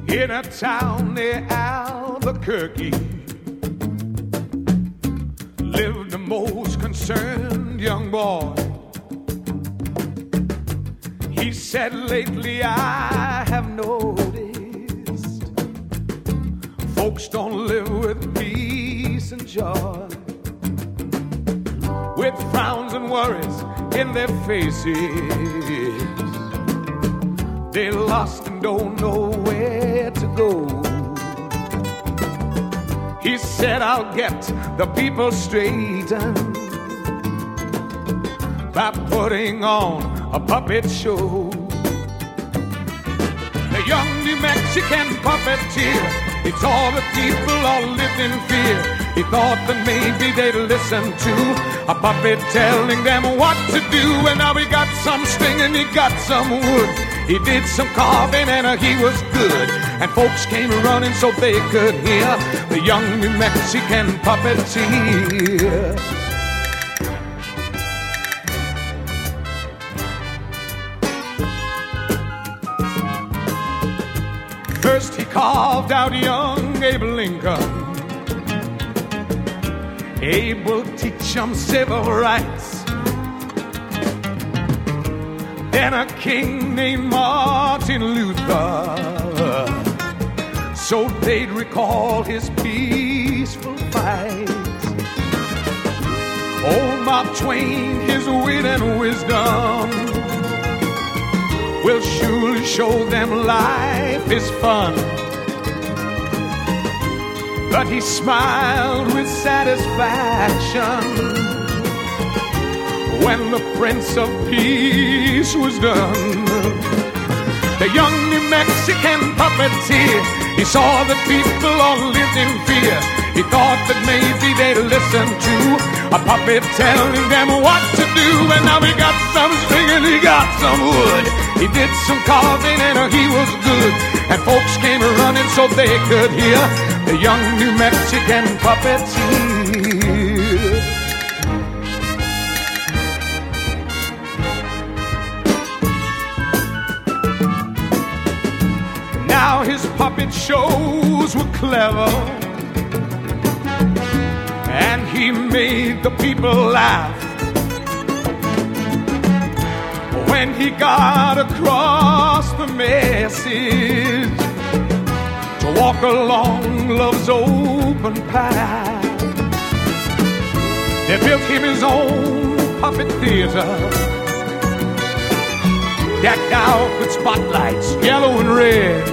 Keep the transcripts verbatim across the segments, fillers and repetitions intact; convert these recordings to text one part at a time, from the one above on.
In a town near Albuquerque lived the most concerned young boy. He said, lately I have noticed folks don't live with peace and joy, with frowns and worries in their faces. They lost and don't know where to go. He said, I'll get the people straightened by putting on a puppet show. The young New Mexican puppeteer, he saw the people all lived in fear. He thought that maybe they'd listen to a puppet telling them what to do. And now he got some string and he got some wood. He did some carving and uh, he was good. And folks came running so they could hear the young New Mexican puppeteer. First he carved out young Abe Lincoln. Abe will teach them civil rights. Then a king named Martin Luther, so they'd recall his peaceful fights. Old Mark Twain, his wit and wisdom will surely show them life is fun. But he smiled with satisfaction when the Prince of Peace was done. The young New Mexican puppeteer, he saw the people all lived in fear. He thought that maybe they'd listen to a puppet telling them what to do. And now he got some string and he got some wood. He did some carving and he was good. And folks came running so they could hear the young New Mexican puppeteer. Now his puppet shows were clever, and he made the people laugh. When he got across the message to walk along love's open path, they built him his own puppet theater, decked out with spotlights, yellow and red.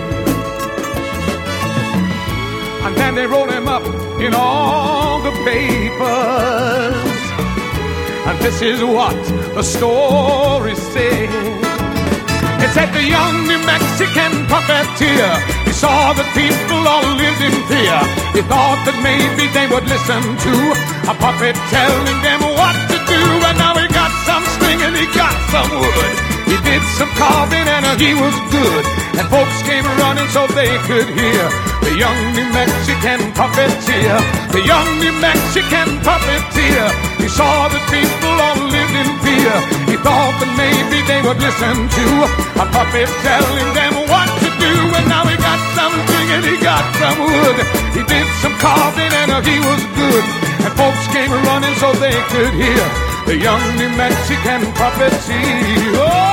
And then they wrote him up in all the papers. And this is what the story said. It said the young New Mexican puppeteer, he saw the people all lived in fear. He thought that maybe they would listen to a puppet telling them what to do. And now he got some string and he got some wood. He did some carving and he was good. And folks came running so they could hear the young New Mexican puppeteer. The young New Mexican puppeteer, he saw the people all lived in fear. He thought that maybe they would listen to a puppet telling them what to do. And now he got some string and he got some wood. He did some carving and he was good. And folks came running so they could hear the young New Mexican puppeteer. Oh!